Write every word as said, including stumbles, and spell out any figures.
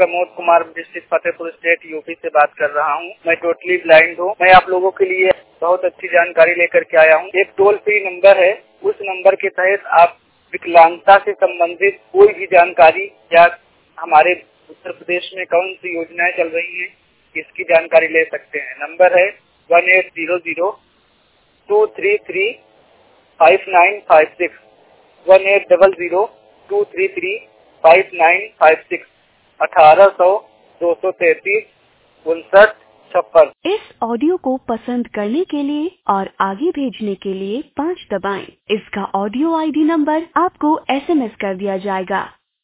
Pramod Kumar, district Fatehpur state, UP से बात कर रहा हूँ। मैं टोटली ब्लाइंड हूँ। मैं आप लोगों के लिए बहुत अच्छी जानकारी लेकर के आया हूँ। एक टोल फ्री नंबर है, उस नंबर के तहत आप विकलांगता से संबंधित कोई भी जानकारी या हमारे उत्तर प्रदेश में कौन सी योजनाएं चल रही हैं, इसकी जानकारी ले सकते हैं। नंबर है one eight zero zero two three three five nine five six, one eight double zero two three three five nine five six, अठारह सौ दो सौ तैतीस उनसठ छप्पन। इस ऑडियो को पसंद करने के लिए और आगे भेजने के लिए पाँच दबाएं। इसका ऑडियो आईडी नंबर आपको एसएमएस कर दिया जाएगा।